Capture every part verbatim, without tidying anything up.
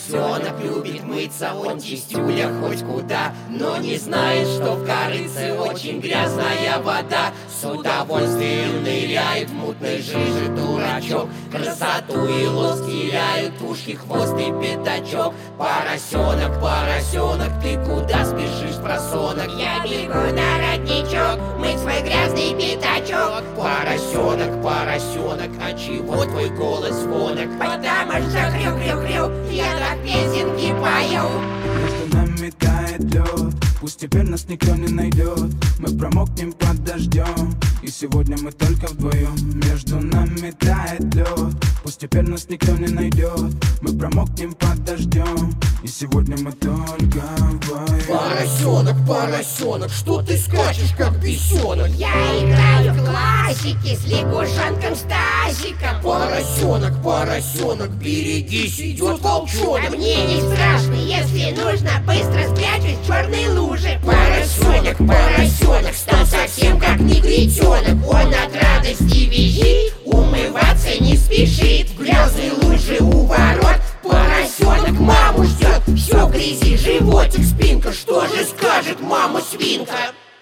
Поросенок любит мыться, он чистюля хоть куда, но не знает, что в корыце очень грязная вода. С удовольствием ныряет в мутной жиже дурачок, красоту и лоск теряют ушки, хвост и пятачок. Поросенок, поросенок, ты куда спешишь, просонок? Я бегу на родничок, мыть свой грязный пятачок. Поросенок, поросенок, а чего твой голос звонок? Потому что хрю-хрю-хрю, я так песенки пою. Между нами тает лед, пусть теперь нас никто не найдет. Мы промокнем под дождем, и сегодня мы только вдвоем. Между нами тает лед, пусть теперь нас никто не найдет. Мы промокнем под дождем, и сегодня мы только вдвоем. Поросенок, поросенок, что ты скачешь, как бесенок? Я играю в классики с лягушонком Стасиком. Поросенок, поросенок, берегись, идет волчонок. А мне не страшно, если нужно, быстро спрячусь в черной луже. Поросенок, поросенок, стал совсем как негритенок. Он от радости визжит, умываться не спешит. В грязной луже у ворот поросенок маму ждет. Все в грязи, животик, спинка, Что же скажет мама-свинка?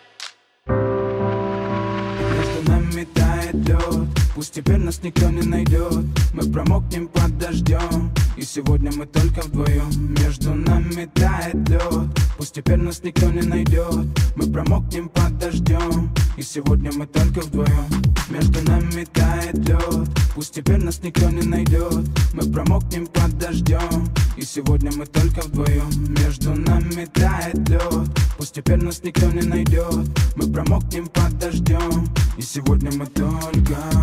Между нами тает лед, пусть теперь нас никто не найдет. Мы промокнем под дождем, и сегодня мы только вдвоем. Между нами тает лед, пусть теперь нас никто не найдет. Мы промокнем под дождем, и сегодня мы только вдвоем. Между нами тает лед, пусть теперь нас никто не найдет. Мы промокнем под дождем, и сегодня мы только вдвоем. Между нами тает лед, пусть теперь нас никто не найдет. Мы промокнем под дождем, и сегодня мы только